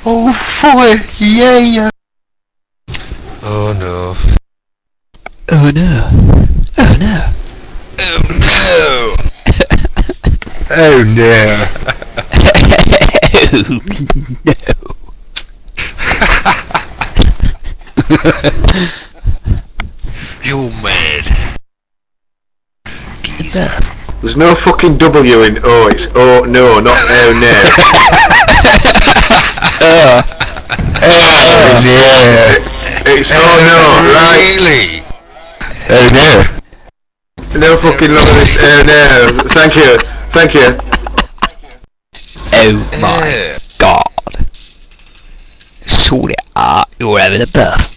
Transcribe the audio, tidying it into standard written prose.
Oh, boy, yeah. Oh no. Oh no. Oh no. Oh no! Oh, no. You're mad. Geezer. There's no fucking W in oh, it's oh no, not oh no. Oh no. It's oh no, right. Really? Oh no. No fucking none of this oh no. Thank you. Oh my god. Sorry, you're having a buff.